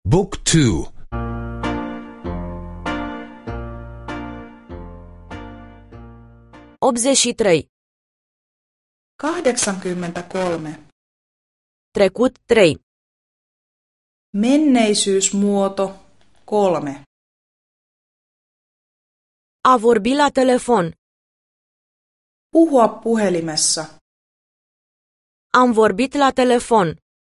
Book 2. 83. 83. Trecut 3. Menneisyysmuoto 3. A vorbi la telefon. Puhua puhelimessa. Am vorbit la telefon.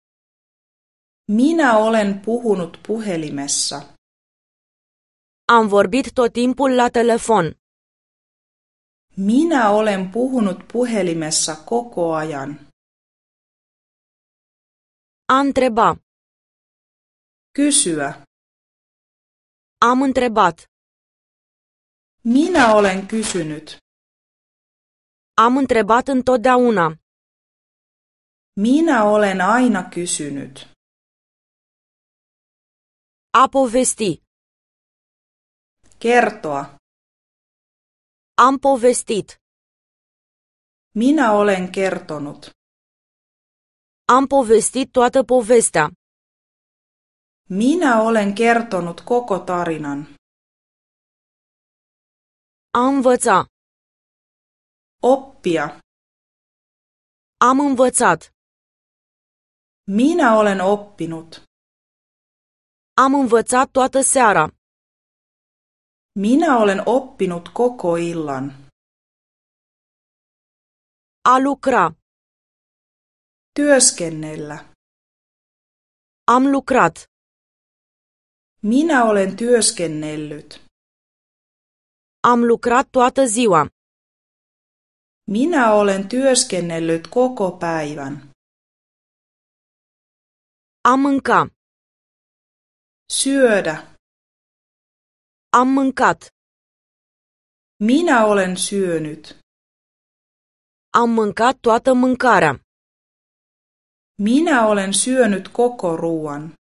Minä olen puhunut puhelimessa. Am vorbit tot timpul la telefon. Minä olen puhunut puhelimessa koko ajan. A întreba. Kysyä. Am întrebat. Minä olen kysynyt. Am întrebat întotdeauna. Minä olen aina kysynyt. A povesti. Kertoa. Am povestit. Minä olen kertonut. Am povestit toată povestea. Minä olen kertonut koko tarinan. A învăța. Oppia. Am învățat. Minä olen oppinut. Am învățat toată seara. Minä olen oppinut koko illan. A lucra. Työskennellä. Am lucrat. Minä olen työskennellyt. Am lucrat toată ziua. Minä olen työskennellyt koko päivän. A mânca. Syödä. Am mâncat. Minä olen syönyt. Am mâncat toată mâncarea. Minä olen syönyt koko ruoan.